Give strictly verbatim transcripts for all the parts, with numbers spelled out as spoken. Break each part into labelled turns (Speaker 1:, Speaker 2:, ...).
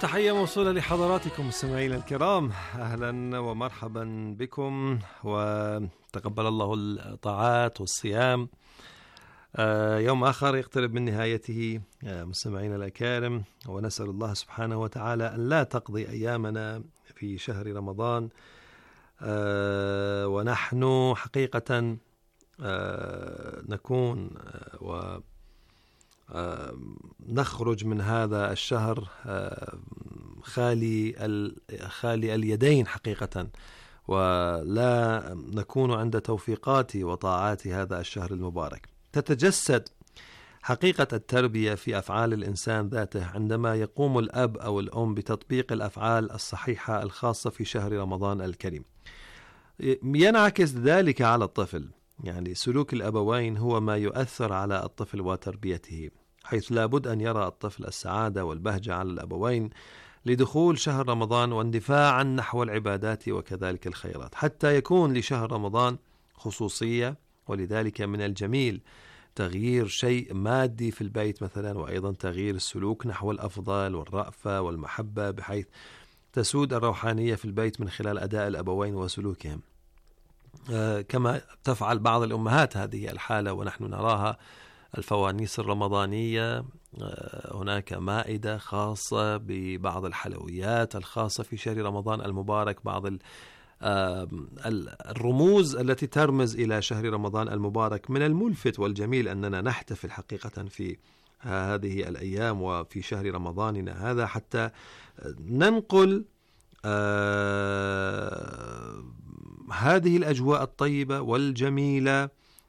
Speaker 1: تحية موصولة لحضراتكم مستمعينا الكرام، أهلا ومرحبا بكم، وتقبل الله الطاعات والصيام. يوم آخر يقترب من نهايته مستمعينا الأكارم، ونسأل الله سبحانه وتعالى أن لا تقضي أيامنا في شهر رمضان ونحن حقيقة نكون و نخرج من هذا الشهر خالي خالي اليدين حقيقة، ولا نكون عند توفيقات وطاعات هذا الشهر المبارك. تتجسد حقيقة التربية في أفعال الإنسان ذاته عندما يقوم الأب أو الأم بتطبيق الأفعال الصحيحة الخاصة في شهر رمضان الكريم. ينعكس ذلك على الطفل، يعني سلوك الأبوين هو ما يؤثر على الطفل وتربيته، حيث لابد أن يرى الطفل السعادة والبهجة على الأبوين لدخول شهر رمضان واندفاعا نحو العبادات وكذلك الخيرات، حتى يكون لشهر رمضان خصوصية. ولذلك من الجميل تغيير شيء مادي في البيت مثلا، وأيضا تغيير السلوك نحو الأفضل والرأفة والمحبة، بحيث تسود الروحانية في البيت من خلال أداء الأبوين وسلوكهم، كما تفعل بعض الأمهات هذه الحالة ونحن نراها. الفوانيس الرمضانية، هناك مائدة خاصة ببعض الحلويات الخاصة في شهر رمضان المبارك، بعض الرموز التي ترمز إلى شهر رمضان المبارك. من الملفت والجميل أننا نحتفل حقيقة في هذه الأيام وفي شهر رمضاننا هذا حتى ننقل هذه الأجواء الطيبة والجميلة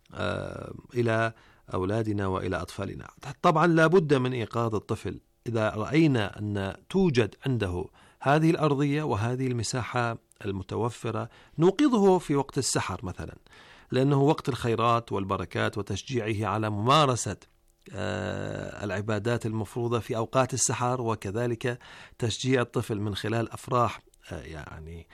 Speaker 1: إلى أولادنا وإلى أطفالنا. طبعا لا بد من إيقاظ الطفل إذا رأينا أن توجد عنده هذه الأرضية وهذه المساحة المتوفرة، نوقظه في وقت السحر مثلا، لأنه وقت الخيرات والبركات وتشجيعه على ممارسة العبادات المفروضة في أوقات السحر، وكذلك تشجيع الطفل من خلال أفراح يعني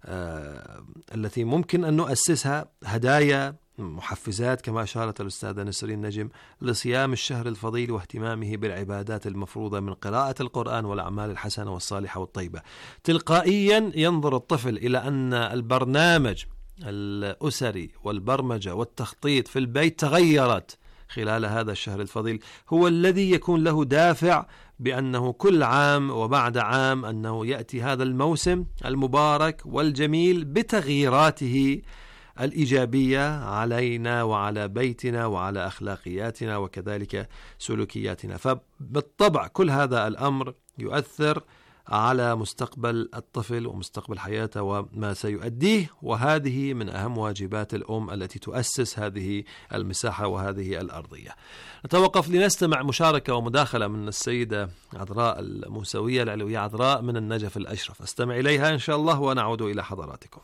Speaker 1: آه التي ممكن أن نؤسسها هدايا محفزات كما أشارت الأستاذة نسرين نجم لصيام الشهر الفضيل واهتمامه بالعبادات المفروضة من قراءة القرآن والأعمال الحسنة والصالحة والطيبة. تلقائيا ينظر الطفل إلى أن البرنامج الأسري والبرمجة والتخطيط في البيت تغيرت خلال هذا الشهر الفضيل، هو الذي يكون له دافع بأنه كل عام وبعد عام أنه يأتي هذا الموسم المبارك والجميل بتغييراته الإيجابية علينا وعلى بيتنا وعلى أخلاقياتنا وكذلك سلوكياتنا. فبالطبع كل هذا الأمر يؤثر على مستقبل الطفل ومستقبل حياته وما سيؤديه، وهذه من أهم واجبات الأم التي تؤسس هذه المساحة وهذه الأرضية. نتوقف لنستمع مشاركة ومداخلة من السيدة عذراء الموسوية العلوية عذراء من النجف الأشرف، استمع إليها إن شاء الله ونعود إلى حضراتكم.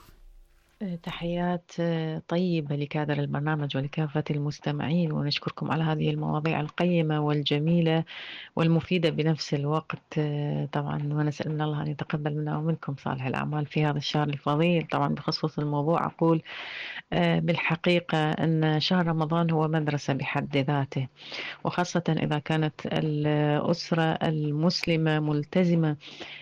Speaker 2: تحيات طيبة لكادر البرنامج ولكافة المستمعين، ونشكركم على هذه المواضيع القيمة والجميلة والمفيدة بنفس الوقت طبعا، ونسأل من الله أن يتقبل منا ومنكم صالح الأعمال في هذا الشهر الفضيل. طبعا بخصوص الموضوع أقول بالحقيقة أن شهر رمضان هو مدرسة بحد ذاته، وخاصة إذا كانت الأسرة المسلمة ملتزمة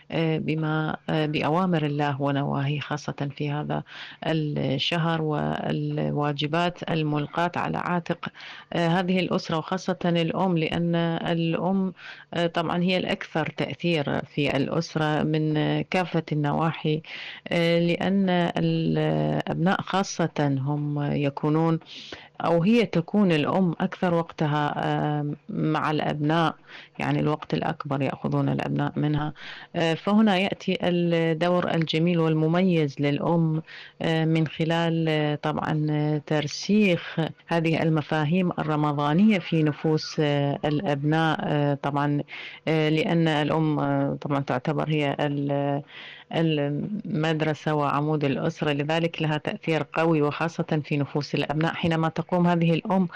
Speaker 2: بما بأوامر الله ونواهيه، خاصة في هذا الشهر والواجبات الملقاة على عاتق هذه الأسرة، وخاصة الأم، لأن الأم طبعا هي الأكثر تأثير في الأسرة من كافة النواحي، لأن الأبناء خاصة هم يكونون أو هي تكون الأم أكثر وقتها مع الأبناء، يعني الوقت الأكبر يأخذون الأبناء منها. فهنا يأتي الدور الجميل والمميز للأم من خلال طبعا ترسيخ هذه المفاهيم الرمضانية في نفوس الأبناء، طبعا لأن الأم طبعا تعتبر هي المدرسة وعمود الأسرة، لذلك لها تأثير قوي وخاصة في نفوس الأبناء. حينما تقوم تقوم هذه الأم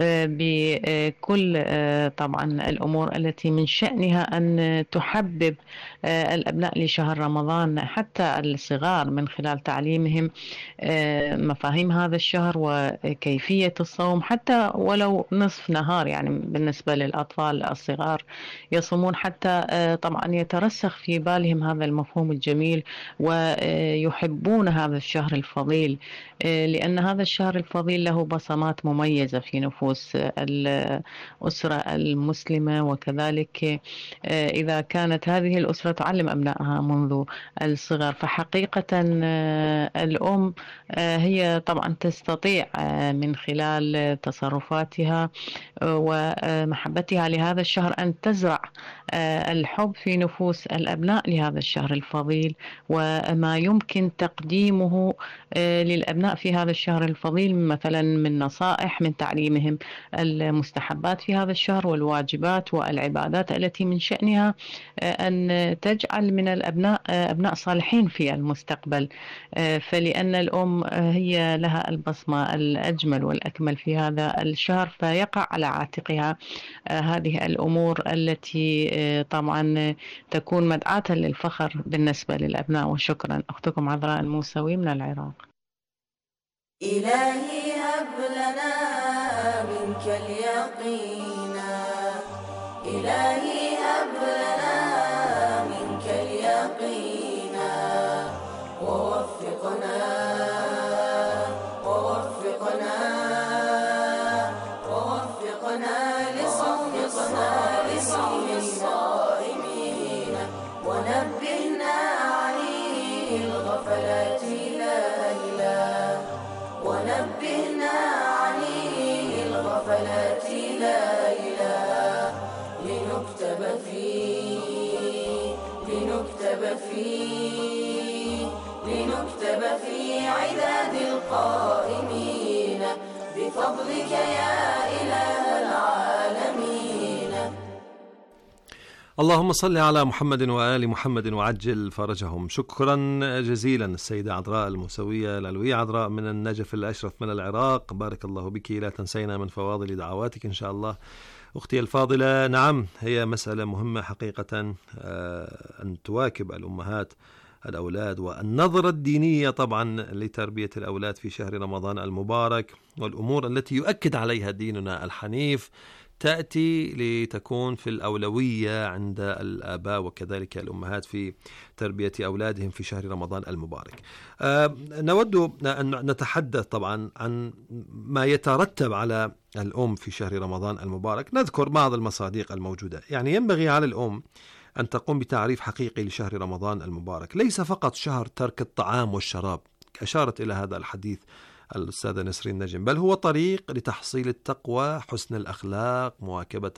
Speaker 2: بكل طبعا الأمور التي من شأنها أن تحبب الأبناء لشهر رمضان، حتى الصغار، من خلال تعليمهم مفاهيم هذا الشهر وكيفية الصوم، حتى ولو نصف نهار. يعني بالنسبة للأطفال الصغار يصومون حتى طبعا يترسخ في بالهم هذا المفهوم الجميل ويحبون هذا الشهر الفضيل، لأن هذا الشهر الفضيل له بصمات مميزة في نفوس الأسرة المسلمة. وكذلك إذا كانت هذه الأسرة تعلم أبنائها منذ الصغر، فحقيقة الأم هي طبعا تستطيع من خلال تصرفاتها ومحبتها لهذا الشهر أن تزرع الحب في نفوس الأبناء لهذا الشهر الفضيل، وما يمكن تقديمه للأبناء في هذا الشهر الفضيل مثلا من نصائح، من تعليمهم المستحبات في هذا الشهر والواجبات والعبادات التي من شأنها أن تجعل من الأبناء أبناء صالحين في المستقبل. فلأن الأم هي لها البصمة الأجمل والأكمل في هذا الشهر، فيقع على عاتقها هذه الأمور التي طبعا تكون مدعاة للفخر بالنسبة للأبناء. وشكرا. أختكم عذراء الموسوي من العراق.
Speaker 3: إلهي هب لنا منك اليقين، إلهي هب لنا منك اليقين، ووفقنا ووفقنا ووفقنا لصومنا لصوم الصائمين، ونبهنا عن الغفلات ليلا، ونبهنا عن الغفلات ليلا، لنكتب فيه لنكتب فيه لنكتب في عداد القائمين بفضلك يا إله العالمين.
Speaker 1: اللهم صل على محمد وآل محمد وعجل فرجهم. شكرا جزيلا السيدة عذراء الموسوية العلوية عذراء من النجف الأشرف من العراق، بارك الله بك، لا تنسينا من فواضل دعواتك إن شاء الله. أختي الفاضلة، نعم هي مسألة مهمة حقيقة أن تواكب الأمهات الأولاد، والنظرة الدينية طبعا لتربية الأولاد في شهر رمضان المبارك، والأمور التي يؤكد عليها ديننا الحنيف تأتي لتكون في الأولوية عند الآباء وكذلك الأمهات في تربية أولادهم في شهر رمضان المبارك. أه نود أن نتحدث طبعا عن ما يترتب على الأم في شهر رمضان المبارك. نذكر بعض المصادق الموجودة. يعني ينبغي على الأم أن تقوم بتعريف حقيقي لشهر رمضان المبارك، ليس فقط شهر ترك الطعام والشراب، أشارت إلى هذا الحديث الأستاذة نسرين نجم، بل هو طريق لتحصيل التقوى، حسن الأخلاق، مواكبة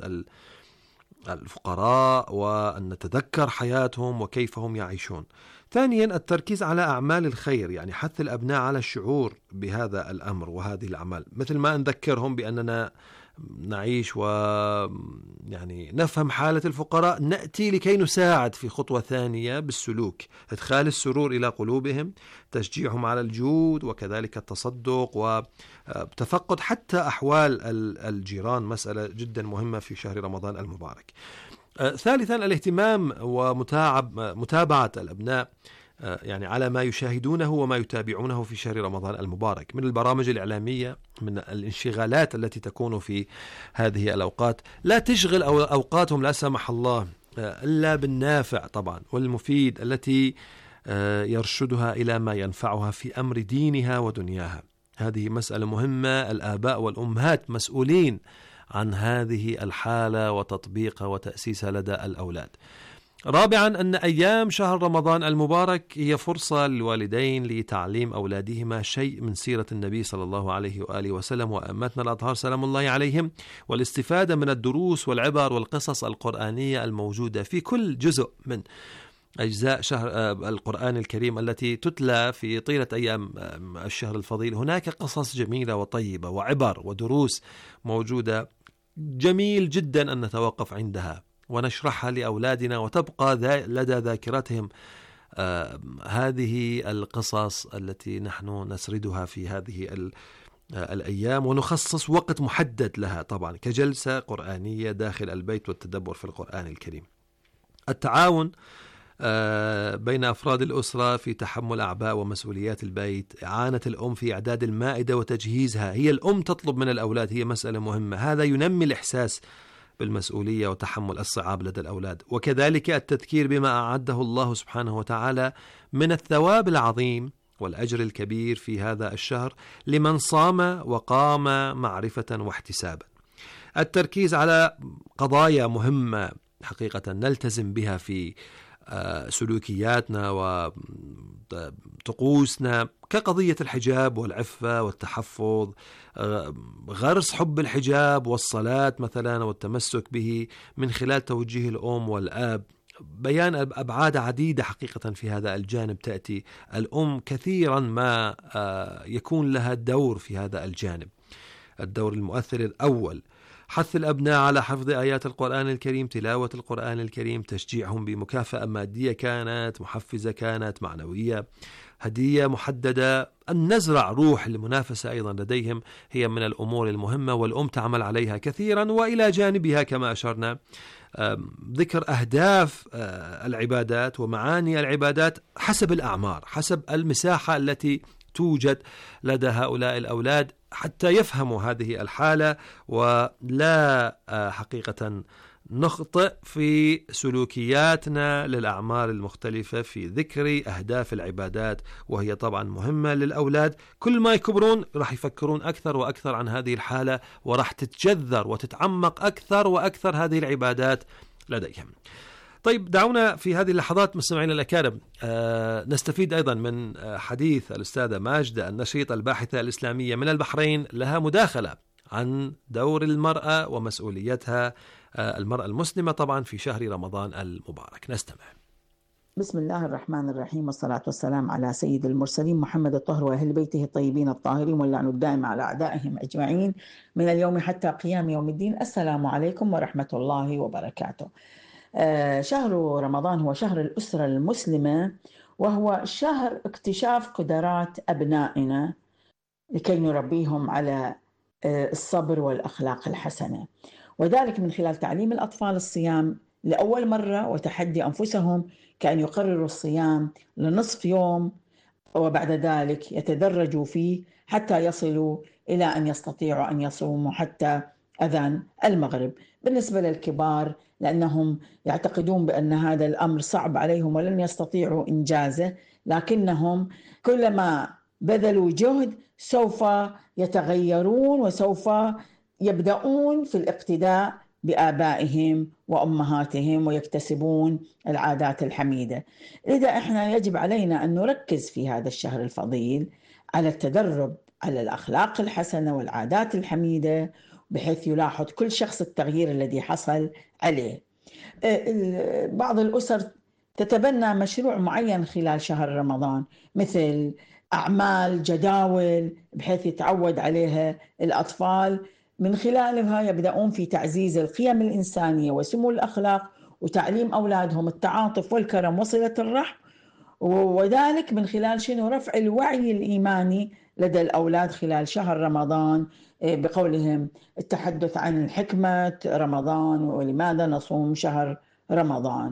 Speaker 1: الفقراء، وأن نتذكر حياتهم وكيف هم يعيشون. ثانيا التركيز على أعمال الخير، يعني حث الأبناء على الشعور بهذا الأمر وهذه الأعمال، مثل ما نذكرهم بأننا نعيش و يعني نفهم حالة الفقراء، نأتي لكي نساعد في خطوة ثانية بالسلوك، إدخال السرور إلى قلوبهم، تشجيعهم على الجود وكذلك التصدق وتفقد حتى أحوال الجيران، مسألة جدا مهمة في شهر رمضان المبارك. ثالثا الاهتمام ومتابعة الأبناء يعني على ما يشاهدونه وما يتابعونه في شهر رمضان المبارك من البرامج الإعلامية، من الانشغالات التي تكون في هذه الأوقات. لا تشغل أوقاتهم لا سمح الله إلا بالنافع طبعا والمفيد التي يرشدها إلى ما ينفعها في أمر دينها ودنياها. هذه مسألة مهمة، الآباء والأمهات مسؤولين عن هذه الحالة وتطبيقها وتأسيسها لدى الأولاد. رابعا أن أيام شهر رمضان المبارك هي فرصة للوالدين لتعليم أولادهما شيء من سيرة النبي صلى الله عليه وآله وسلم وأئمتنا الأطهار سلام الله عليهم، والاستفادة من الدروس والعبر والقصص القرآنية الموجودة في كل جزء من أجزاء شهر القرآن الكريم التي تتلى في طيلة أيام الشهر الفضيل. هناك قصص جميلة وطيبة وعبر ودروس موجودة، جميل جدا أن نتوقف عندها ونشرحها لأولادنا وتبقى لدى ذاكرتهم آه هذه القصص التي نحن نسردها في هذه الأيام، ونخصص وقت محدد لها طبعا كجلسة قرآنية داخل البيت والتدبر في القرآن الكريم. التعاون بين أفراد الأسرة في تحمل أعباء ومسؤوليات البيت، إعانة الأم في إعداد المائدة وتجهيزها، هي الأم تطلب من الأولاد، هي مسألة مهمة، هذا ينمي الإحساس بالمسؤولية وتحمل الصعاب لدى الأولاد. وكذلك التذكير بما أعده الله سبحانه وتعالى من الثواب العظيم والأجر الكبير في هذا الشهر لمن صام وقام معرفة واحتسابا. التركيز على قضايا مهمة حقيقة نلتزم بها في سلوكياتنا وطقوسنا، كقضية الحجاب والعفة والتحفظ، غرس حب الحجاب والصلاة مثلا والتمسك به من خلال توجيه الأم والآب، بيان أبعاد عديدة حقيقة في هذا الجانب. تأتي الأم كثيرا ما يكون لها دور في هذا الجانب، الدور المؤثر الأول، حث الأبناء على حفظ آيات القرآن الكريم، تلاوة القرآن الكريم، تشجيعهم بمكافأة مادية كانت، محفزة كانت، معنوية، هدية محددة، أن نزرع روح المنافسة أيضا لديهم هي من الأمور المهمة، والأم تعمل عليها كثيرا. وإلى جانبها كما أشرنا ذكر أهداف العبادات ومعاني العبادات حسب الأعمار، حسب المساحة التي توجد لدى هؤلاء الأولاد، حتى يفهموا هذه الحالة ولا حقيقة نخطئ في سلوكياتنا للأعمار المختلفة في ذكر أهداف العبادات، وهي طبعا مهمة للأولاد. كل ما يكبرون راح يفكرون أكثر وأكثر عن هذه الحالة، وراح تتجذر وتتعمق أكثر وأكثر هذه العبادات لديهم. طيب، دعونا في هذه اللحظات مستمعينا الأكارم آه نستفيد أيضا من حديث الأستاذة ماجدة النشيط الباحثة الإسلامية من البحرين، لها مداخلة عن دور المرأة ومسؤوليتها، آه المرأة المسلمة طبعا في شهر رمضان المبارك. نستمع.
Speaker 4: بسم الله الرحمن الرحيم، والصلاة والسلام على سيد المرسلين محمد الطاهر وأهل بيته الطيبين الطاهرين، واللعن الدائم على أعدائهم أجمعين من اليوم حتى قيام يوم الدين. السلام عليكم ورحمة الله وبركاته. آه شهر رمضان هو شهر الأسرة المسلمة، وهو شهر اكتشاف قدرات أبنائنا لكي نربيهم على آه الصبر والأخلاق الحسنة، وذلك من خلال تعليم الأطفال الصيام لأول مرة وتحدي أنفسهم كأن يقرروا الصيام لنصف يوم، وبعد ذلك يتدرجوا فيه حتى يصلوا إلى أن يستطيعوا أن يصوموا حتى أذان المغرب. بالنسبة للكبار لأنهم يعتقدون بأن هذا الأمر صعب عليهم ولن يستطيعوا إنجازه، لكنهم كلما بذلوا جهد سوف يتغيرون وسوف يبدأون في الاقتداء بآبائهم وأمهاتهم ويكتسبون العادات الحميدة. لذا إحنا يجب علينا أن نركز في هذا الشهر الفضيل على التدرب على الأخلاق الحسنة والعادات الحميدة، بحيث يلاحظ كل شخص التغيير الذي حصل عليه. بعض الأسر تتبنى مشروع معين خلال شهر رمضان، مثل أعمال، جداول، بحيث يتعود عليها الأطفال، من خلالها يبدأون في تعزيز القيم الإنسانية وسمو الأخلاق وتعليم أولادهم التعاطف والكرم وصلة الرحم، وذلك من خلال شنو؟ رفع الوعي الإيماني لدى الأولاد خلال شهر رمضان، بقولهم التحدث عن حكمة رمضان ولماذا نصوم شهر رمضان،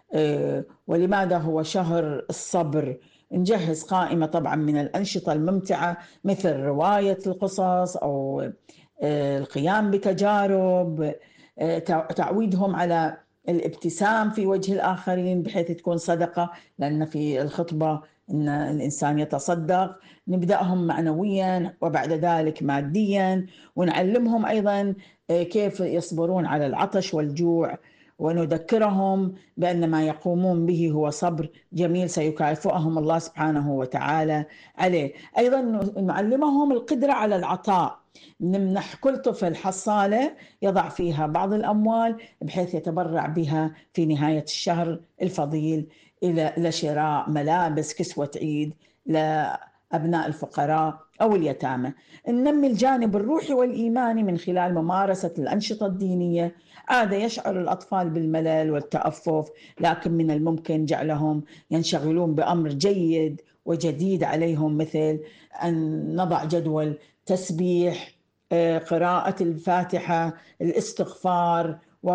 Speaker 4: ولماذا هو شهر الصبر. نجهز قائمة طبعا من الأنشطة الممتعة مثل رواية القصص أو القيام بتجارب، تعويدهم على الابتسام في وجه الآخرين بحيث تكون صدقة، لأن في الخطبة أن الإنسان يتصدق. نبدأهم معنويا وبعد ذلك ماديا، ونعلمهم أيضا كيف يصبرون على العطش والجوع، ونذكرهم بأن ما يقومون به هو صبر جميل سيكافئهم الله سبحانه وتعالى عليه. أيضا نعلمهم القدرة على العطاء، نمنح كل طفل حصالة يضع فيها بعض الأموال بحيث يتبرع بها في نهاية الشهر الفضيل إلى شراء ملابس، كسوة عيد أبناء الفقراء أو اليتامى. ننمي الجانب الروحي والإيماني من خلال ممارسة الأنشطة الدينية. عادة يشعر الأطفال بالملل والتأفف، لكن من الممكن جعلهم ينشغلون بأمر جيد وجديد عليهم، مثل أن نضع جدول تسبيح، قراءة الفاتحة، الاستغفار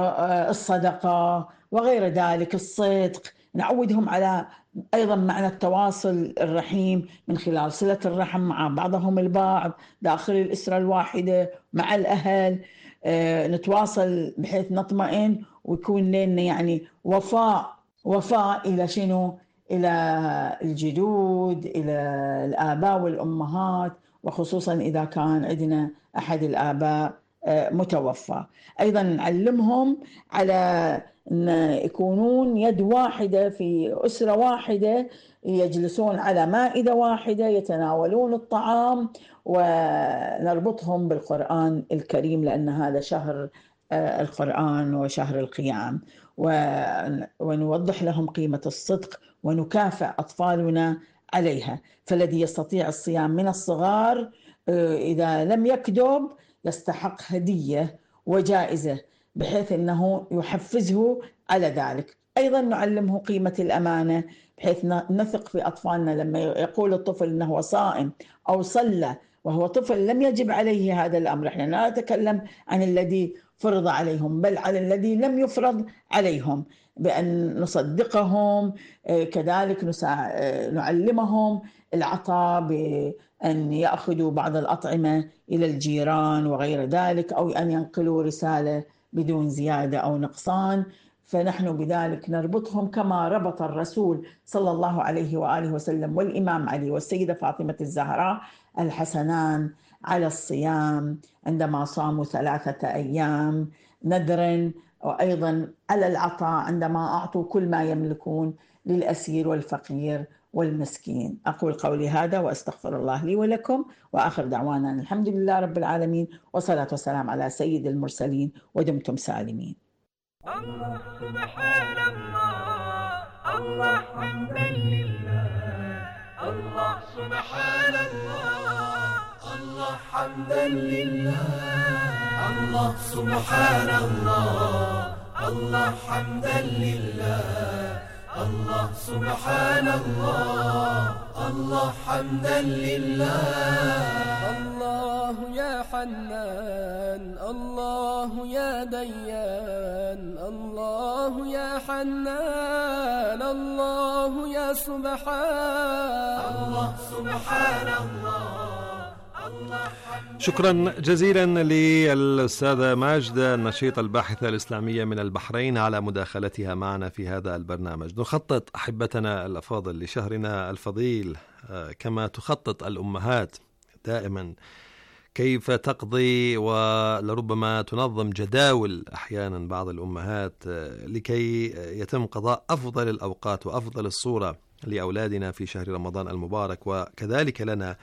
Speaker 4: والصدقة وغير ذلك، الصدق. نعودهم على أيضا معنى التواصل الرحيم من خلال صلة الرحم مع بعضهم البعض داخل الأسرة الواحدة مع الأهل. نتواصل بحيث نطمئن ويكون لنا يعني وفاء وفاء إلى شنو؟ إلى الجدود، إلى الآباء والأمهات، وخصوصا إذا كان عندنا أحد الآباء متوفى. أيضا نعلمهم على أن يكونون يد واحدة في أسرة واحدة، يجلسون على مائدة واحدة، يتناولون الطعام، ونربطهم بالقرآن الكريم لأن هذا شهر القرآن وشهر القيام، ونوضح لهم قيمة الصدق ونكافئ أطفالنا عليها. فالذي يستطيع الصيام من الصغار إذا لم يكذب يستحق هدية وجائزة بحيث أنه يحفزه على ذلك. أيضا نعلمه قيمة الأمانة بحيث نثق في أطفالنا. لما يقول الطفل أنه صائم أو صلى وهو طفل لم يجب عليه هذا الأمر، احنا لا نتكلم عن الذي فرض عليهم بل على الذي لم يفرض عليهم، بأن نصدقهم. كذلك نعلمهم العطاء بأن يأخذوا بعض الأطعمة إلى الجيران وغير ذلك، أو أن ينقلوا رسالة بدون زيادة أو نقصان. فنحن بذلك نربطهم كما ربط الرسول صلى الله عليه وآله وسلم والإمام علي والسيدة فاطمة الزهراء الحسنان على الصيام عندما صاموا ثلاثة أيام نذرا، وأيضا على العطاء عندما أعطوا كل ما يملكون للأسير والفقير والمسكين. أقول قولي هذا وأستغفر الله لي ولكم، وآخر دعوانا الحمد لله رب العالمين، والصلاة والسلام على سيد المرسلين، ودمتم سالمين.
Speaker 5: الله سبحان الله، الله حمدا لله، الله سبحان الله، الله حمدا لله، الله سبحان الله، الله حمدا لله، الله سبحان الله، الله حمدا لله. الله يا حنان، الله يا ديان، الله يا حنان، الله يا سبحان، الله سبحان الله.
Speaker 1: شكرا جزيلا للأستاذة ماجدة النشيطة الباحثة الإسلامية من البحرين على مداخلتها معنا في هذا البرنامج. نخطط أحبتنا الأفاضل لشهرنا الفضيل كما تخطط الأمهات دائما، كيف تقضي ولربما تنظم جداول أحيانا بعض الأمهات لكي يتم قضاء أفضل الأوقات وأفضل الصورة لأولادنا في شهر رمضان المبارك، وكذلك لنا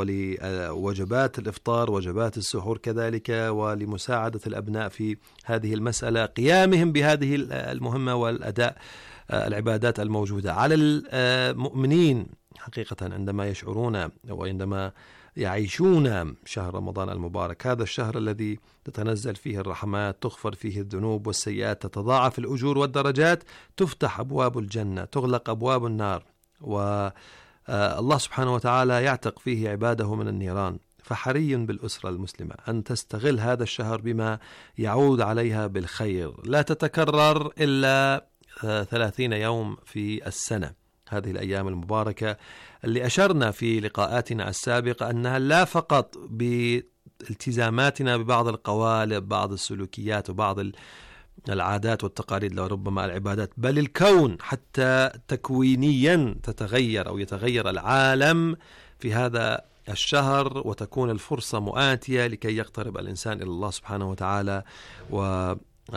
Speaker 1: ولوجبات الإفطار وجبات السحور كذلك، ولمساعدة الأبناء في هذه المسألة، قيامهم بهذه المهمة والأداء العبادات الموجودة على المؤمنين حقيقة عندما يشعرون وعندما يعيشون شهر رمضان المبارك، هذا الشهر الذي تتنزل فيه الرحمات، تغفر فيه الذنوب والسيئات، تتضاعف الأجور والدرجات، تفتح أبواب الجنة، تغلق أبواب النار، والله سبحانه وتعالى يعتق فيه عباده من النيران. فحري بالأسرة المسلمة أن تستغل هذا الشهر بما يعود عليها بالخير. لا تتكرر إلا ثلاثين يوم في السنة، هذه الأيام المباركة اللي أشرنا في لقاءاتنا السابقة أنها لا فقط بالتزاماتنا ببعض القوالب، بعض السلوكيات وبعض العادات والتقاليد لربما العبادات، بل الكون حتى تكوينيا تتغير أو يتغير العالم في هذا الشهر، وتكون الفرصة مؤاتية لكي يقترب الإنسان إلى الله سبحانه وتعالى، و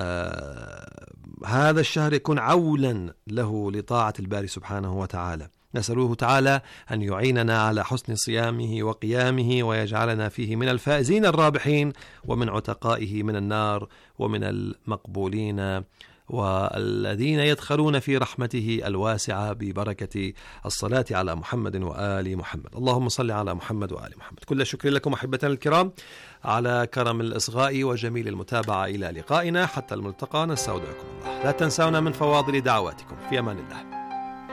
Speaker 1: آه هذا الشهر يكون عولا له لطاعة الباري سبحانه وتعالى. نسأله تعالى أن يعيننا على حسن صيامه وقيامه، ويجعلنا فيه من الفائزين الرابحين، ومن عتقائه من النار، ومن المقبولين والذين يدخلون في رحمته الواسعة ببركة الصلاة على محمد وآل محمد. اللهم صل على محمد وآل محمد. كل الشكر لكم أحبتنا الكرام على كرم الإصغاء وجميل المتابعة. إلى لقائنا حتى الملتقى، نستودعكم الله. لا تنسونا من فواضل دعواتكم. في أمان الله.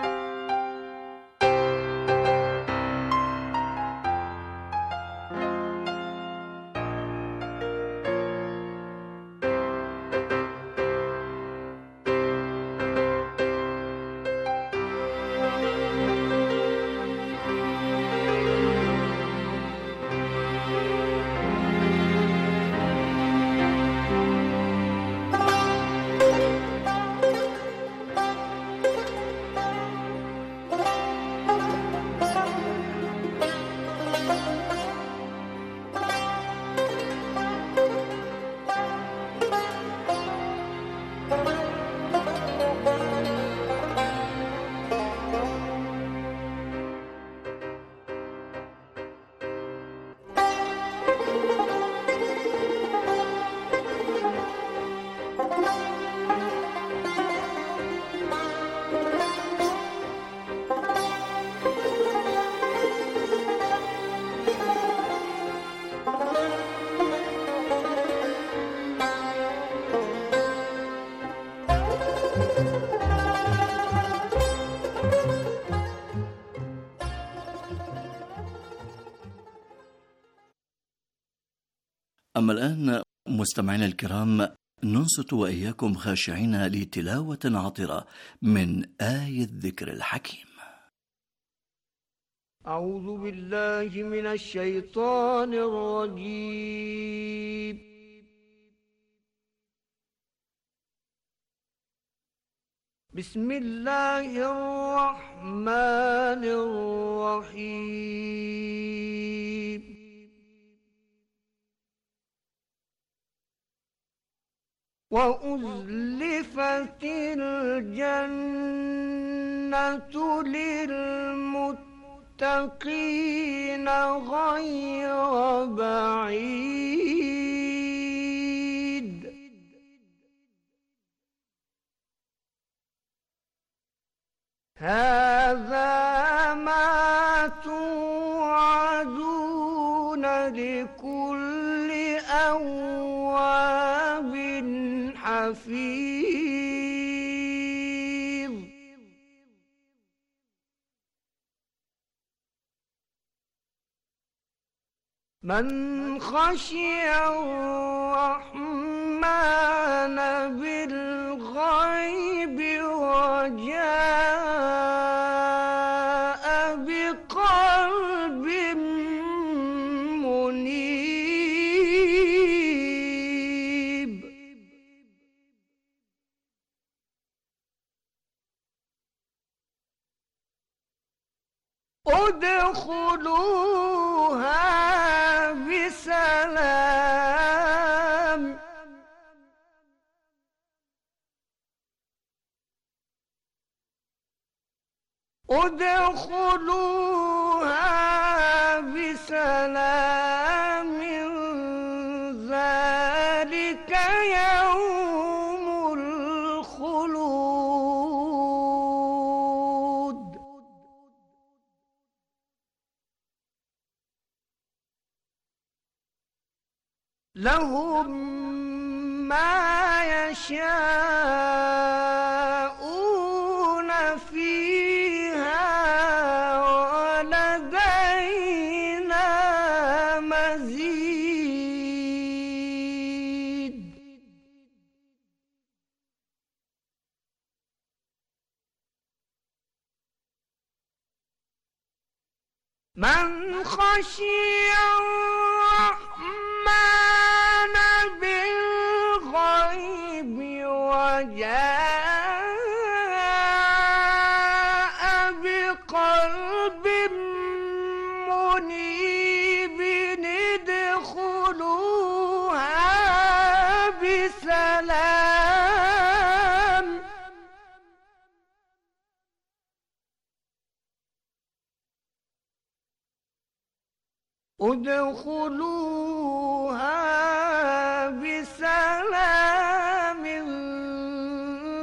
Speaker 6: أما الآن مستمعينا الكرام، ننصت وإياكم خاشعين لتلاوة عطرة من آية الذكر الحكيم.
Speaker 5: أعوذ بالله من الشيطان الرجيم. بسم الله الرحمن الرحيم. وأزلفت الجنة للمتقين غير بعيد. هذا ما توعدون لكل أواب حفيظ. من خشي الرحمن بالغيب وجاء بقلب منيب. ادخلوها بسلام. ادخلوها بسلام. ذلك يوم الخلود. لهم ما يشاءون فيها ولدينا مزيد. من خشي الرحمن بالغيب وجاء بقلب منيب. ادخلوها بسلام. ادخلوها بسلام.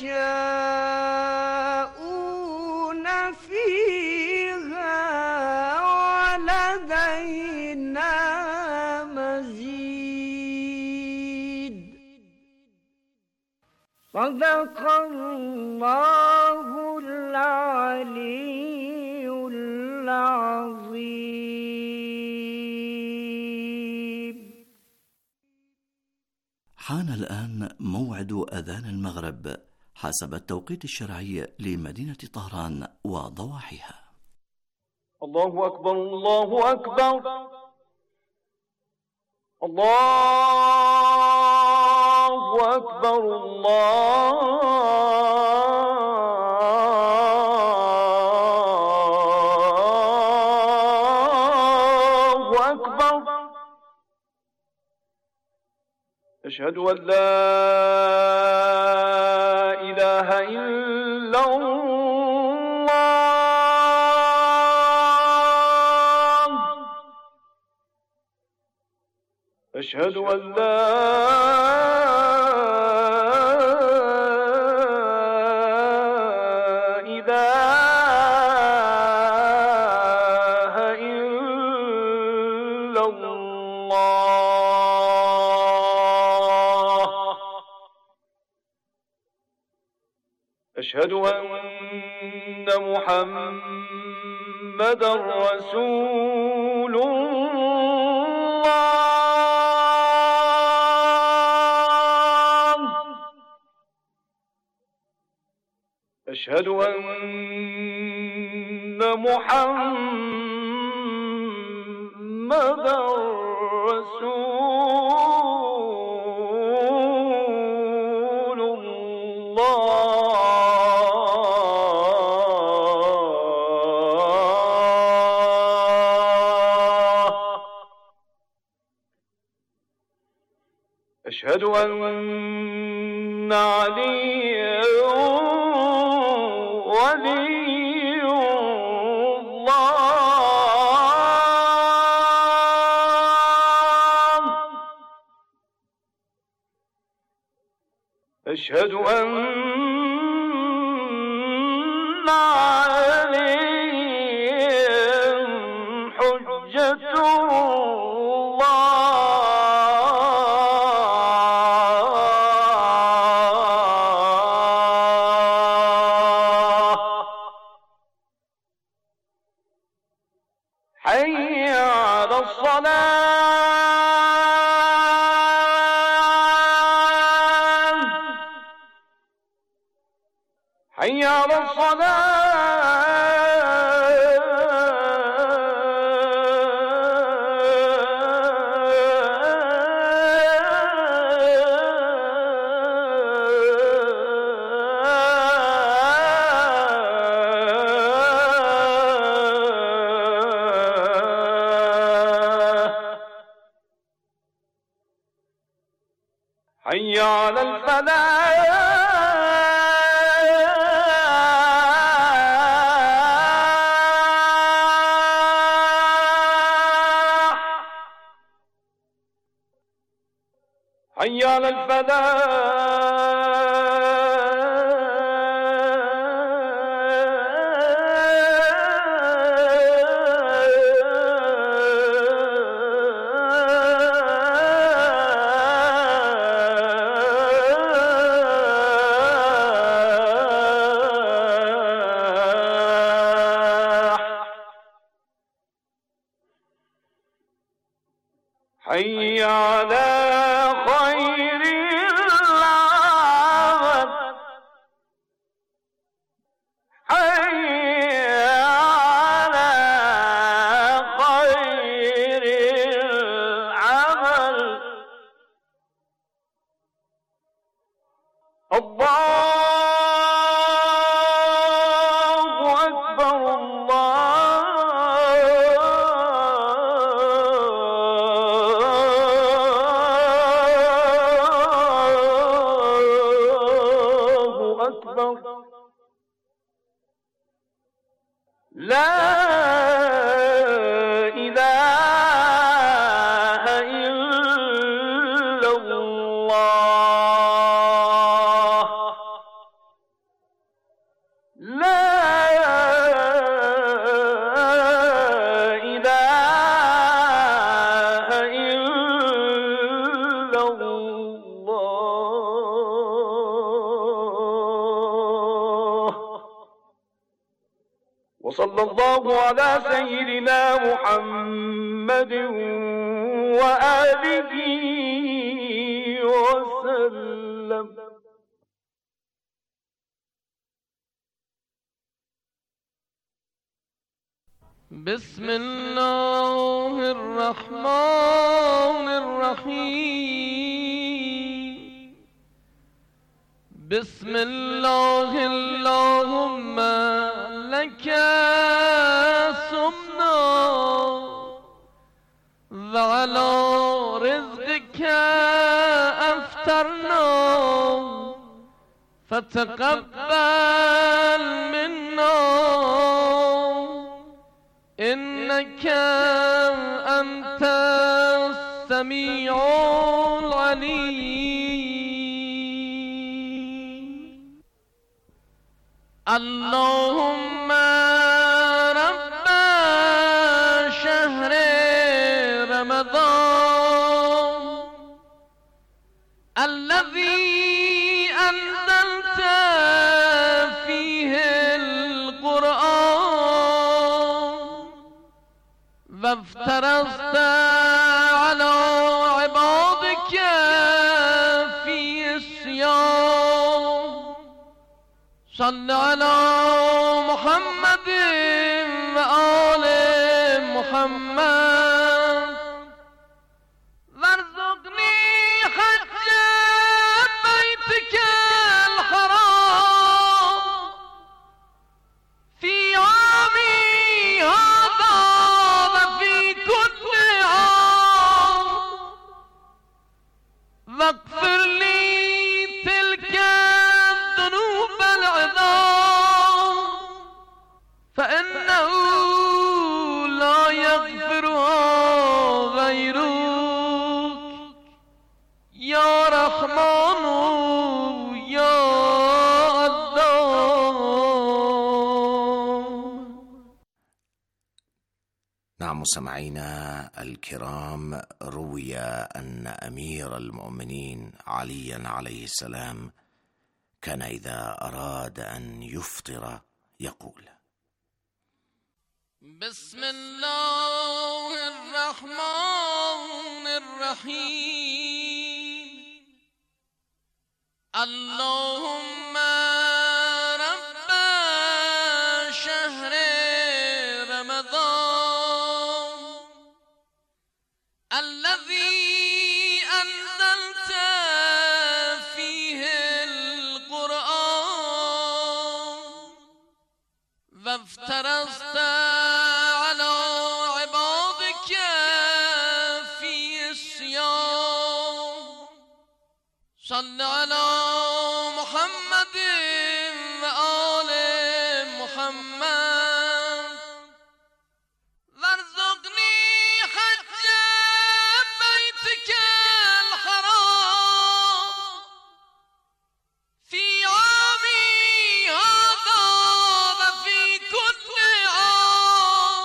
Speaker 5: يشاءون فيها ولدينا مزيد. صدق الله العلي العظيم.
Speaker 6: حان الآن موعد أذان المغرب حسب التوقيت الشرعي لمدينة طهران وضواحيها.
Speaker 7: الله أكبر الله أكبر الله أكبر الله أكبر. أشهد أن لا إله إلا الله. أشهد أن لا إله إلا الله. أشهد أن محمدا رسول الله. أشهد أن محمدا رسول الله. أشهد أن عليا ولي الله. أشهد أن عليا حجة الله. حي على الصلاة. حي على الصلاة. حي على الفلاح. حي على الفلاح. حي على خير العمل. حي على خير العمل. الله أكبر الله أكبر. لا إله إلا الله. وصلى الله على سيدنا محمد وآله وسلم.
Speaker 8: بسم الله الرحمن الرحيم. بسم الله اللهم لك سمنا وعلى رزقك أفطرنا فتقبل منا إنك أنت السميع العليم. اللهم رب شهر رمضان الذي أنزلت فيه القرآن وافترضت على عبادك في الصيام. صل على محمد وآل محمد وارزقني حج بيتك الحرام في عامي هذا وفي كل عام واغفر لي تلك الذنوب العظام فإنه لا يغفرها غيرك يا رحمن يا الله.
Speaker 9: نعم مستمعينا الكرام، روي أن أمير المؤمنين عليا عليه السلام كان إذا أراد أن يفطر يقول:
Speaker 8: بسم الله الرحمن الرحيم. اللهم رب شهر رمضان الذي أنزلت فيه القرآن وافترضت على عبادك في الصيام. صل على محمد وآل محمد وارزقني حج بيتك الحرام في عامي هذا وفي كل عام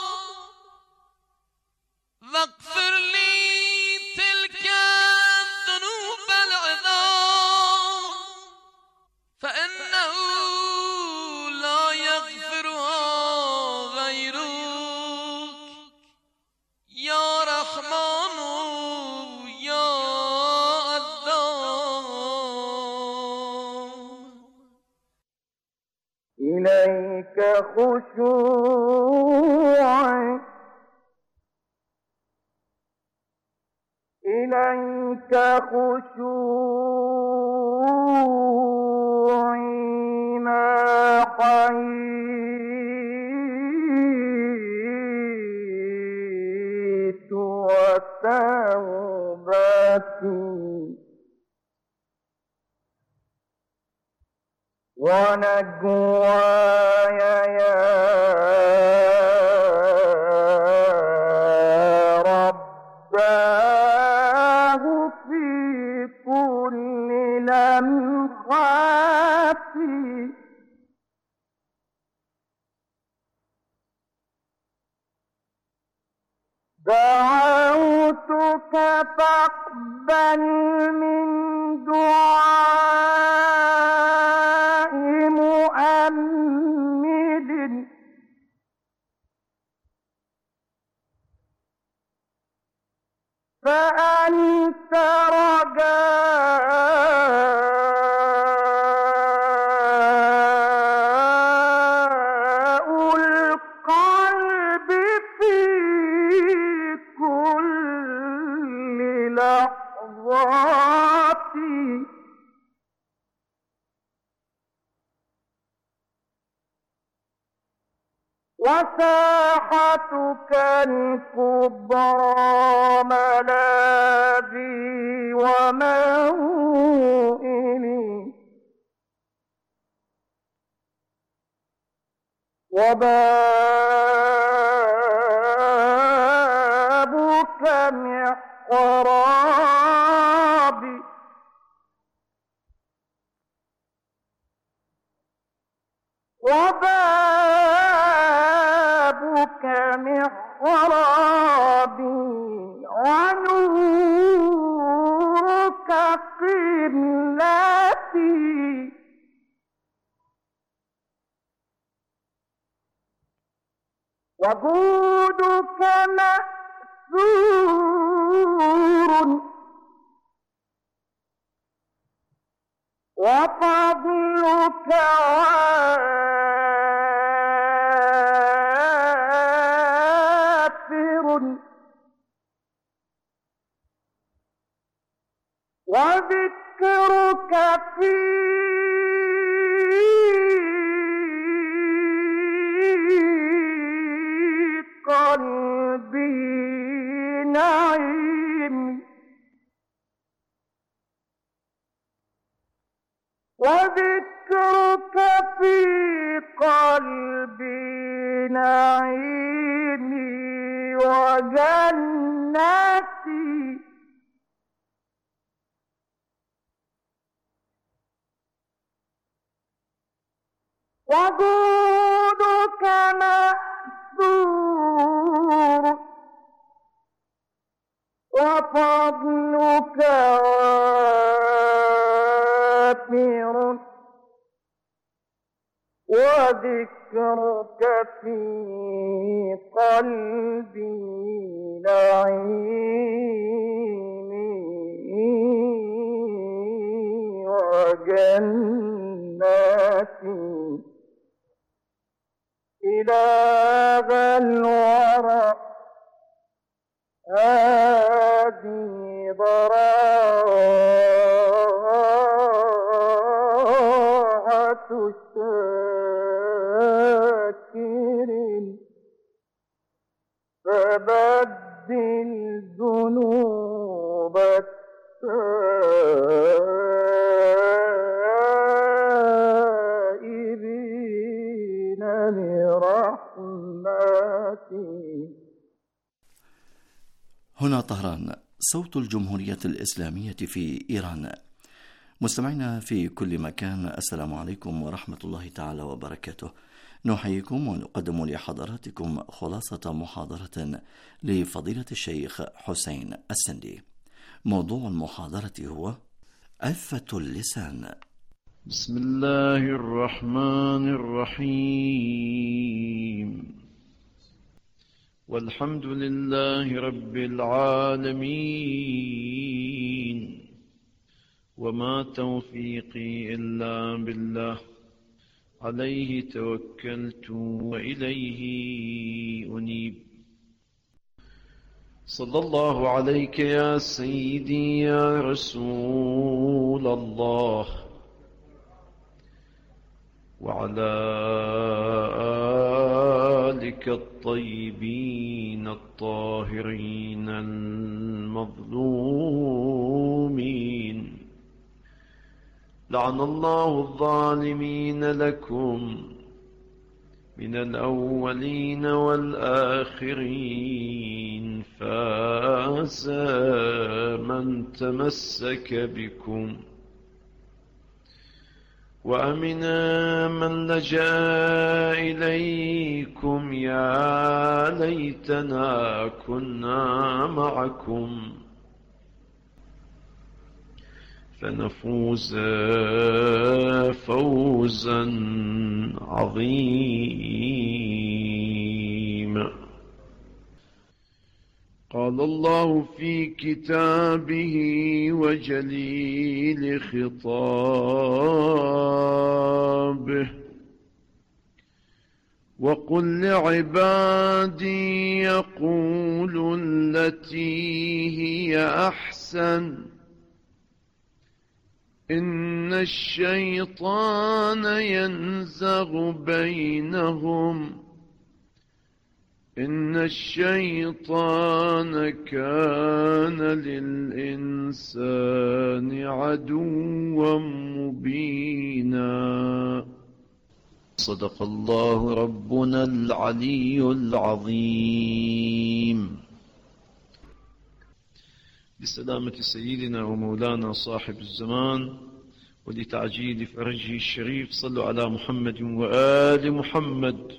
Speaker 8: واغفر لي تلك الذنوب العظام فإنه لا يغفرها غيرك يا رحمن يا الله.
Speaker 7: إليك خشوعي إليك خشوعي ما حييت وتوبتي ونجواي يا رباه في كل لمحاتي دعوتك فاقبل من دعائي مؤمل فأنت رجاء القلب في كل لحظات، وساحتك الكبرى ملاذي وموئلي، وبابك محرابي، وبابك محرابي، ونورك قبلتي، وجودك مأثور، وفضلك وافر، وذكرك في قلبي نعيم، وذكرك في قلبي نعيمي وجنتي، وجودك مأثور، وفضلك وافر، وذكرك في قلبي نعيمي وجناتي، إله الورى هذه ضراعة شاكر، فبدل ذنوب التائبين لرحمتي.
Speaker 6: هنا طهران، صوت الجمهورية الإسلامية في إيران. مستمعينا في كل مكان، السلام عليكم ورحمة الله تعالى وبركاته. نحييكم ونقدم لحضراتكم خلاصة محاضرة لفضيلة الشيخ حسين السندي. موضوع المحاضرة هو عفة اللسان.
Speaker 10: بسم الله الرحمن الرحيم، والحمد لله رب العالمين، وما توفيقي إلا بالله، عليه توكلت وإليه أنيب. صلى الله عليك يا سيدي يا رسول الله، وعلى آلك الطيبين الطاهرين المظلومين. لعن الله الظالمين لكم من الأولين والآخرين، فاز من تمسك بكم، وأمن من لجأ إليكم. يا ليتنا كنا معكم فنفوز فوزا عظيما. قال قال الله في كتابه وجليل خطابه: وقل لعبادي يقولوا التي هي أحسن إن الشيطان ينزغ بينهم إن الشيطان كان للإنسان عدوا مبينا. صدق الله ربنا العلي العظيم. بسلامة سيدنا ومولانا صاحب الزمان ولتعجيل فرجه الشريف صلوا على محمد وآل محمد.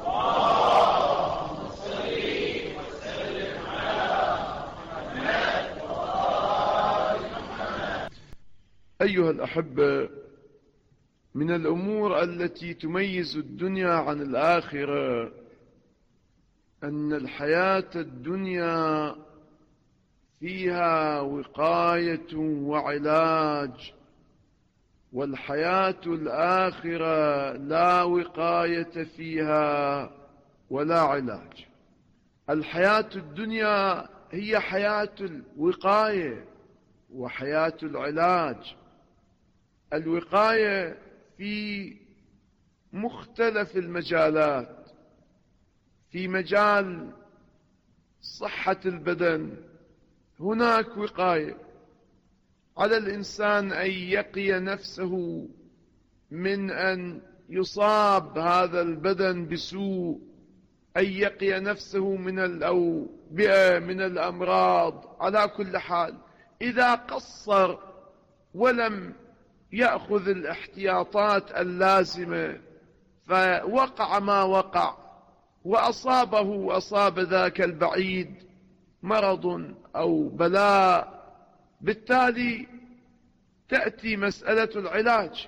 Speaker 10: أيها الأحبة، من الأمور التي تميز الدنيا عن الآخرة أن الحياة الدنيا فيها وقاية وعلاج، والحياة الآخرة لا وقاية فيها ولا علاج. الحياة الدنيا هي حياة الوقاية وحياة العلاج. الوقاية في مختلف المجالات. في مجال صحة البدن هناك وقاية، على الإنسان أن يقي نفسه من أن يصاب هذا البدن بسوء، أن يقي نفسه من الأوبئة من الأمراض. على كل حال إذا قصر ولم يأخذ الاحتياطات اللازمة فوقع ما وقع وأصابه وأصاب ذاك البعيد مرض أو بلاء، بالتالي تأتي مسألة العلاج.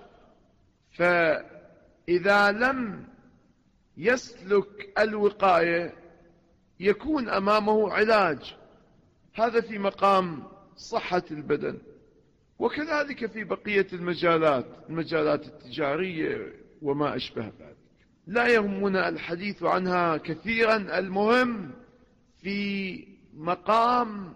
Speaker 10: فإذا لم يسلك الوقاية يكون أمامه علاج. هذا في مقام صحة البدن، وكذلك في بقية المجالات، المجالات التجارية وما أشبه ذلك. لا يهمنا الحديث عنها كثيرا، المهم في مقام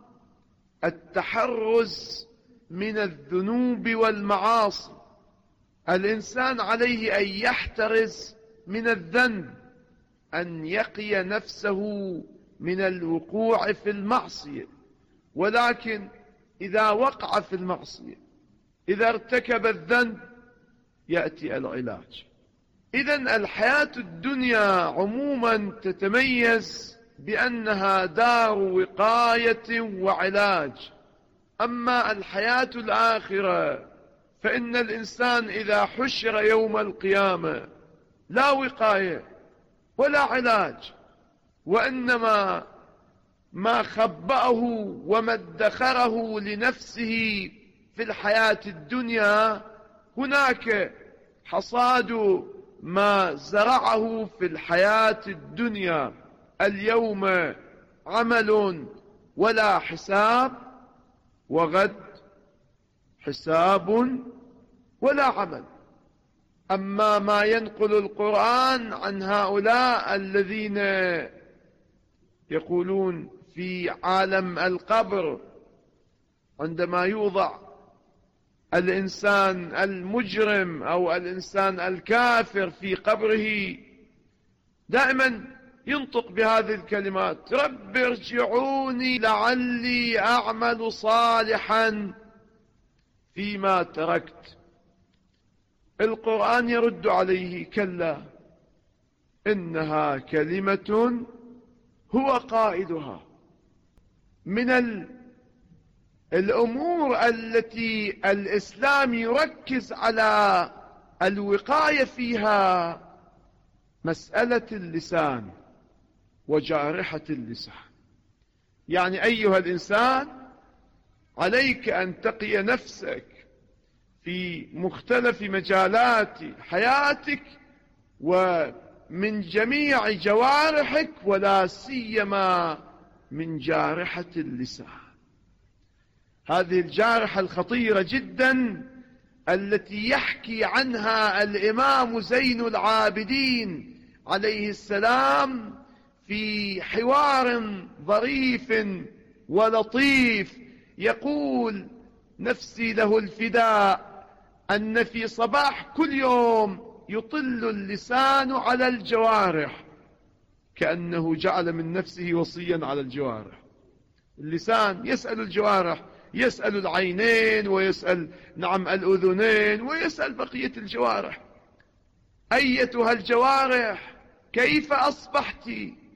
Speaker 10: التحرز من الذنوب والمعاصي. الإنسان عليه أن يحترز من الذنب، أن يقي نفسه من الوقوع في المعصية. ولكن إذا وقع في المعصية، إذا ارتكب الذنب، يأتي العلاج. إذن الحياة الدنيا عموما تتميز بأنها دار وقاية وعلاج. أما الحياة الآخرة فإن الإنسان إذا حشر يوم القيامة لا وقاية ولا علاج، وإنما ما خبأه وما ادخره لنفسه في الحياة الدنيا هناك حصاد ما زرعه في الحياة الدنيا. اليوم عمل ولا حساب، وغد حساب ولا عمل. أما ما ينقل القرآن عن هؤلاء الذين يقولون في عالم القبر عندما يوضع الإنسان المجرم أو الإنسان الكافر في قبره، دائما ينطق بهذه الكلمات: رب ارجعوني لعلي أعمل صالحا فيما تركت. القرآن يرد عليه: كلا إنها كلمة هو قائدها. من الأمور التي الإسلام يركز على الوقاية فيها مسألة اللسان وجارحة اللسان. يعني أيها الإنسان عليك أن تقي نفسك في مختلف مجالات حياتك ومن جميع جوارحك، ولا سيما من جارحة اللسان. هذه الجارحة الخطيرة جدا التي يحكي عنها الإمام زين العابدين عليه السلام في حوار ظريف ولطيف، يقول: نفسي له الفداء أن في صباح كل يوم يطل اللسان على الجوارح، كأنه جعل من نفسه وصيا على الجوارح. اللسان يسأل الجوارح، يسأل العينين، ويسأل نعم الأذنين، ويسأل بقية الجوارح: أيتها الجوارح كيف أصبحت؟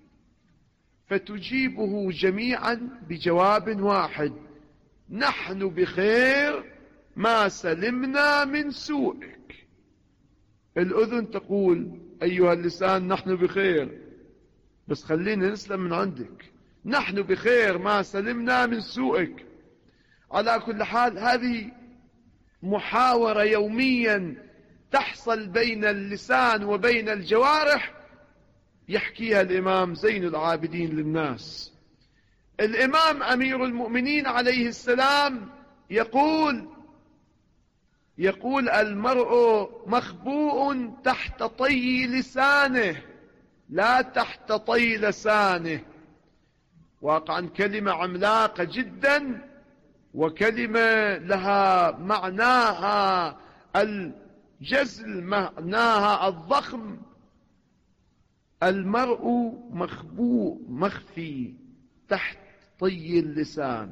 Speaker 10: فتجيبه جميعا بجواب واحد: نحن بخير ما سلمنا من سوءك. الأذن تقول: أيها اللسان نحن بخير، بس خلينا نسلم من عندك، نحن بخير ما سلمنا من سوءك. على كل حال، هذه محاورة يوميا تحصل بين اللسان وبين الجوارح، يحكيها الإمام زين العابدين للناس. الإمام أمير المؤمنين عليه السلام يقول يقول المرء مخبوء تحت طي لسانه لا تحت طي لسانه. واقعا كلمة عملاقة جدا، وكلمة لها معناها الجزل، معناها الضخم. المرء مخبوء مخفي تحت طي اللسان.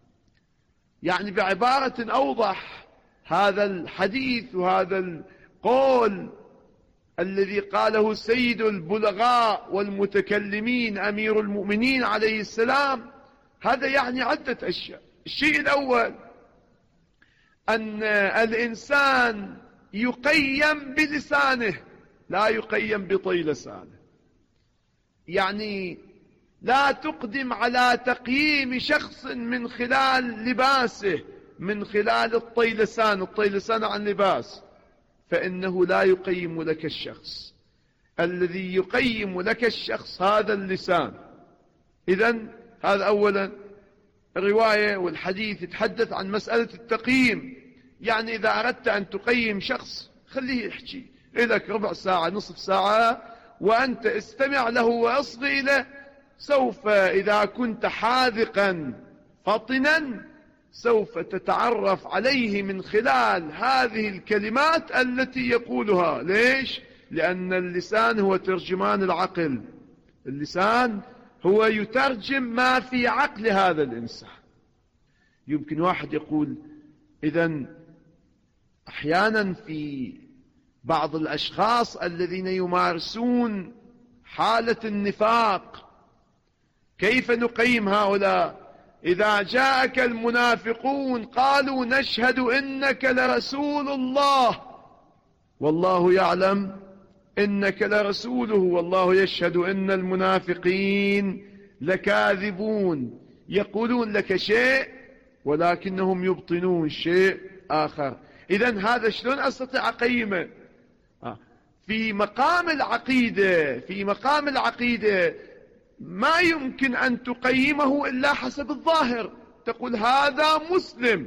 Speaker 10: يعني بعبارة أوضح، هذا الحديث وهذا القول الذي قاله سيد البلغاء والمتكلمين أمير المؤمنين عليه السلام، هذا يعني عدة أشياء. الشيء الأول أن الإنسان يقيم بلسانه، لا يقيم بطي لسانه. يعني لا تقدم على تقييم شخص من خلال لباسه، من خلال الطي لسان. الطي لسان عن لباس، فإنه لا يقيم لك الشخص. الذي يقيم لك الشخص هذا اللسان. إذن هذا أولا. الرواية والحديث يتحدث عن مسألة التقييم. يعني إذا أردت أن تقيم شخص خليه يحكي لك ربع ساعة نصف ساعة، وأنت استمع له وأصغي له. سوف إذا كنت حاذقا فطنا سوف تتعرف عليه من خلال هذه الكلمات التي يقولها. ليش؟ لأن اللسان هو ترجمان العقل. اللسان هو يترجم ما في عقل هذا الإنسان. يمكن واحد يقول: إذن أحيانا في بعض الأشخاص الذين يمارسون حالة النفاق كيف نقيم هؤلاء؟ إذا جاءك المنافقون قالوا: نشهد إنك لرسول الله والله يعلم إنك لرسوله والله يشهد إن المنافقين لكاذبون. يقولون لك شيء ولكنهم يبطنون شيء آخر. إذن هذا شلون أستطيع أقيمه؟ في مقام العقيدة في مقام العقيدة ما يمكن أن تقيمه إلا حسب الظاهر. تقول: هذا مسلم،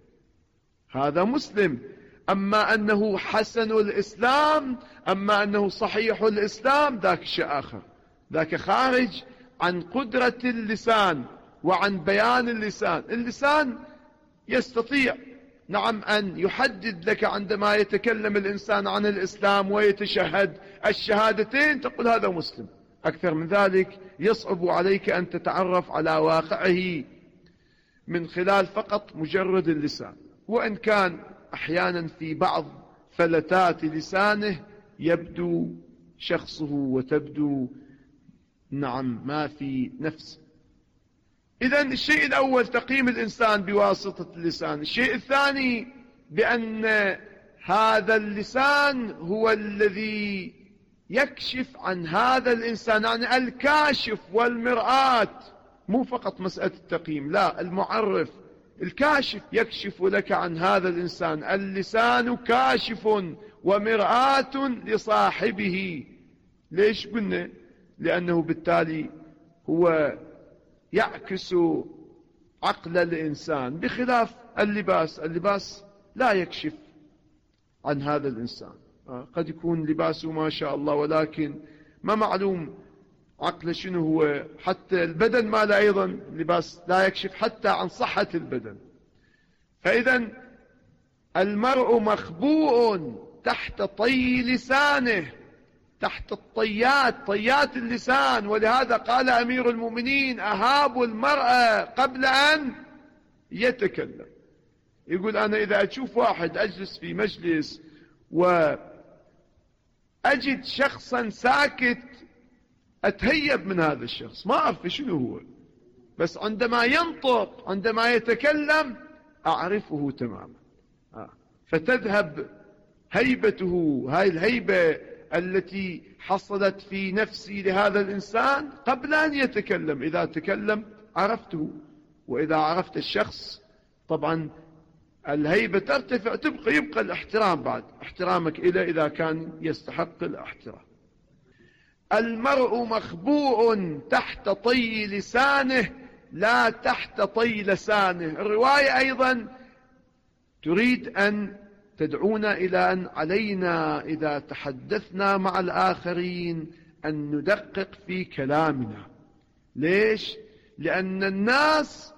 Speaker 10: هذا مسلم. أما أنه حسن الإسلام، أما أنه صحيح الإسلام، ذاك شيء آخر. ذاك خارج عن قدرة اللسان وعن بيان اللسان. اللسان يستطيع نعم أن يحدد لك عندما يتكلم الإنسان عن الإسلام ويتشهد الشهادتين تقول هذا مسلم. أكثر من ذلك يصعب عليك أن تتعرف على واقعه من خلال فقط مجرد اللسان. وإن كان أحيانا في بعض فلتات لسانه يبدو شخصه وتبدو نعم ما في نفسه. إذن الشيء الأول تقييم الإنسان بواسطة اللسان. الشيء الثاني بأن هذا اللسان هو الذي يكشف عن هذا الإنسان، يعني الكاشف والمرآة. مو فقط مسألة التقييم، لا، المعرف الكاشف يكشف لك عن هذا الإنسان. اللسان كاشف ومرآة لصاحبه. ليش قلنا؟ لأنه بالتالي هو يعكس عقل الإنسان، بخلاف اللباس. اللباس لا يكشف عن هذا الإنسان، قد يكون لباسه ما شاء الله ولكن ما معلوم عقله شنو هو. حتى البدن ماله أيضا اللباس لا يكشف حتى عن صحة البدن. فإذا المرء مخبوء تحت طي لسانه، تحت الطيات، طيات اللسان. ولهذا قال أمير المؤمنين: أهاب المرأة قبل أن يتكلم. يقول أنا إذا أشوف واحد أجلس في مجلس وأجد شخصا ساكت أتهيب من هذا الشخص، ما أعرف شنو هو، بس عندما ينطق، عندما يتكلم أعرفه تماما. فتذهب هيبته، هاي الهيبة التي حصلت في نفسي لهذا الإنسان قبل أن يتكلم. إذا تكلم عرفته، وإذا عرفت الشخص طبعا الهيبة ترتفع، تبقى يبقى الاحترام، بعد احترامك إليه إذا كان يستحق الاحترام. المرء مخبوء تحت طي لسانه لا تحت طي لسانه. الرواية أيضا تريد أن تدعونا إلى أن علينا إذا تحدثنا مع الآخرين أن ندقق في كلامنا. ليش؟ لأن الناس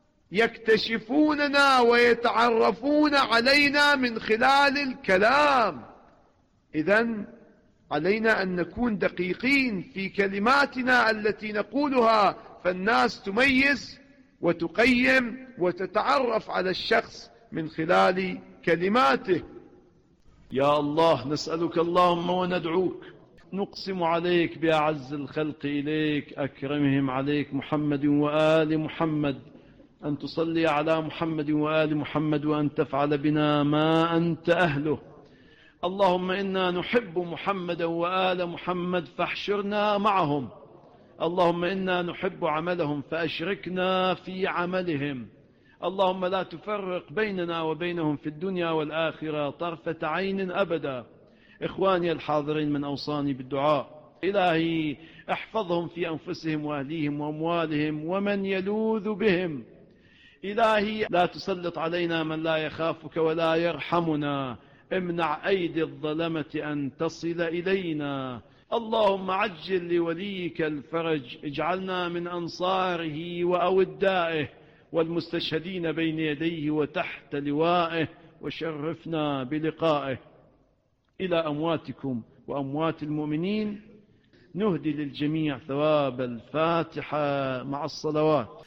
Speaker 10: يكتشفوننا ويتعرفون علينا من خلال الكلام. إذن علينا أن نكون دقيقين في كلماتنا التي نقولها، فالناس تميز وتقيم وتتعرف على الشخص من خلال كلماته.
Speaker 11: يا الله، نسألك اللهم وندعوك، نقسم عليك بأعز الخلق إليك أكرمهم عليك محمد وآل محمد، أن تصلي على محمد وآل محمد وأن تفعل بنا ما أنت أهله. اللهم إنا نحب محمدا وآل محمد فاحشرنا معهم. اللهم إنا نحب عملهم فأشركنا في عملهم. اللهم لا تفرق بيننا وبينهم في الدنيا والآخرة طرفة عين أبدا. إخواني الحاضرين، من أوصاني بالدعاء: إلهي احفظهم في أنفسهم وأهليهم وأموالهم ومن يلوذ بهم. إلهي لا تسلط علينا من لا يخافك ولا يرحمنا. امنع أيدي الظلمة أن تصل إلينا. اللهم عجل لوليك الفرج، اجعلنا من أنصاره وأودائه والمستشهدين بين يديه وتحت لوائه، وشرفنا بلقائه. إلى أمواتكم وأموات المؤمنين نهدي للجميع ثواب الفاتحة مع الصلوات.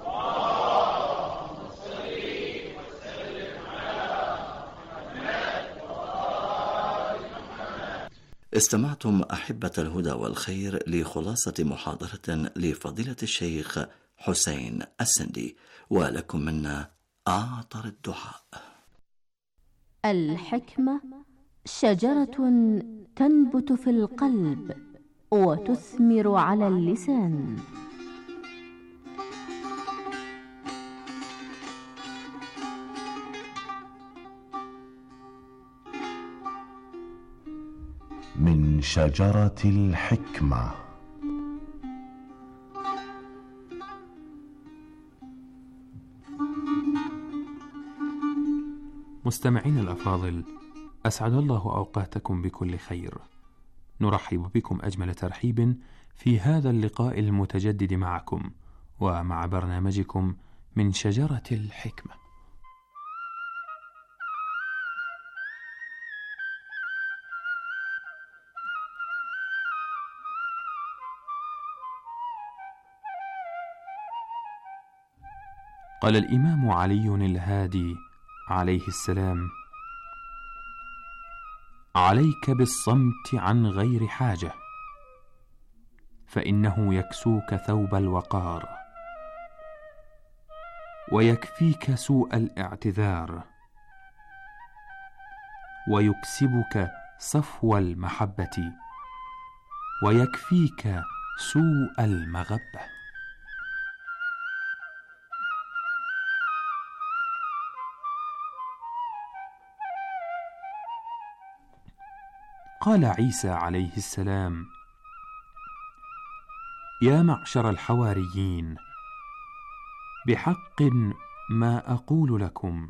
Speaker 6: استمعتم أحبة الهدى والخير لخلاصة محاضرة لفضيلة الشيخ حسين السندي، ولكم منا أعطر الدعاء.
Speaker 12: الحكمة شجرة تنبت في القلب وتثمر على اللسان.
Speaker 13: من شجرة الحكمة.
Speaker 14: مستمعين الأفاضل، أسعد الله أوقاتكم بكل خير. نرحب بكم أجمل ترحيب في هذا اللقاء المتجدد معكم ومع برنامجكم من شجرة الحكمة. قال الإمام علي الهادي عليه السلام: عليك بالصمت عن غير حاجة، فإنه يكسوك ثوب الوقار، ويكفيك سوء الاعتذار، ويكسبك صفو المحبة، ويكفيك سوء المغبة. قال عيسى عليه السلام: يا معشر الحواريين، بحق ما أقول لكم: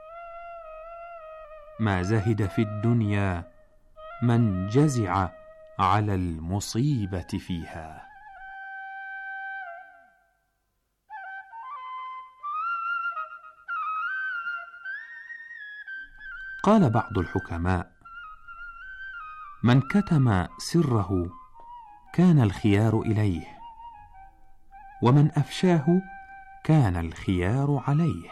Speaker 14: ما زهد في الدنيا من جزع على المصيبة فيها. قال بعض الحكماء: من كتم سره كان الخيار إليه، ومن أفشاه كان الخيار عليه.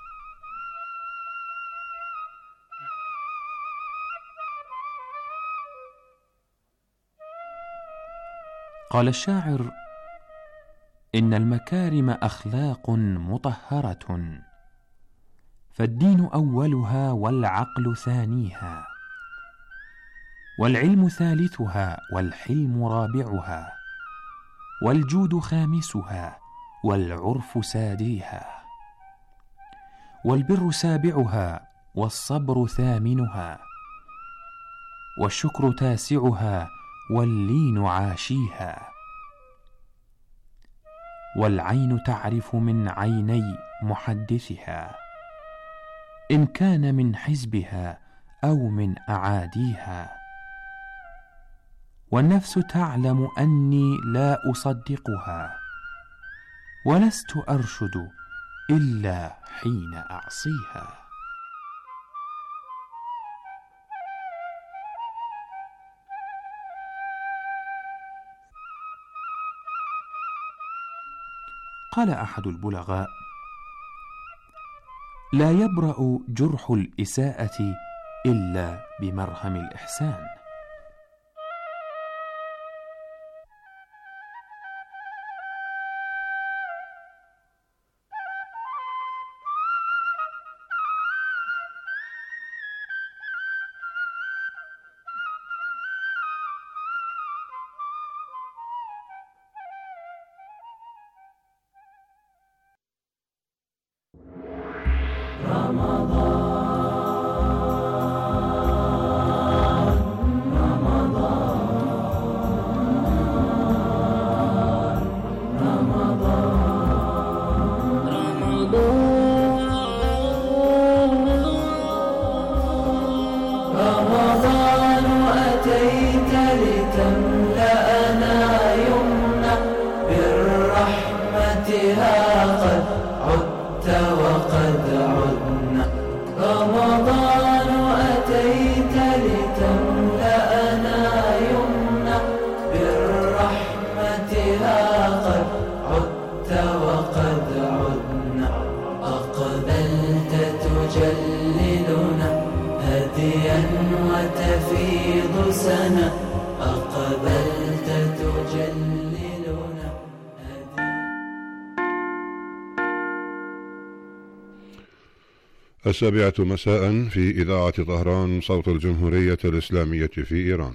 Speaker 14: قال الشاعر: إن المكارم أخلاق مطهرة، فالدين أولها والعقل ثانيها، والعلم ثالثها والحلم رابعها، والجود خامسها والعرف ساديها، والبر سابعها والصبر ثامنها، والشكر تاسعها واللين عاشيها، والعين تعرف من عيني محدثها إن كان من حزبها أو من أعاديها، والنفس تعلم أني لا أصدقها، ولست أرشد إلا حين أعصيها. قال أحد البلغاء: لا يبرأ جرح الإساءة إلا بمرهم الإحسان.
Speaker 15: السابعة مساء في إذاعة طهران، صوت الجمهورية الإسلامية في إيران.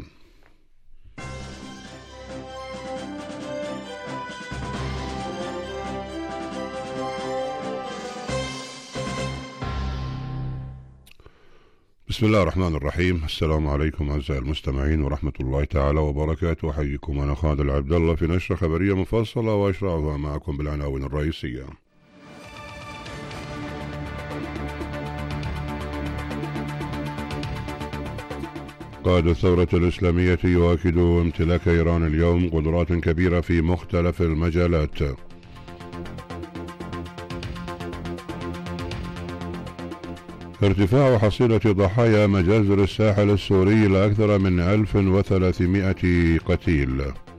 Speaker 15: بسم الله الرحمن الرحيم. السلام عليكم أعزائي المستمعين ورحمة الله تعالى وبركاته. أحييكم أنا خالد عبد الله في نشرة خبرية مفصلة وأشرحها معكم بالعناوين الرئيسية. قائد الثورة الإسلامية يؤكد امتلاك إيران اليوم قدرات كبيرة في مختلف المجالات. ارتفاع حصيلة ضحايا مجازر الساحل السوري لأكثر من ألف وثلاثمائة قتيل.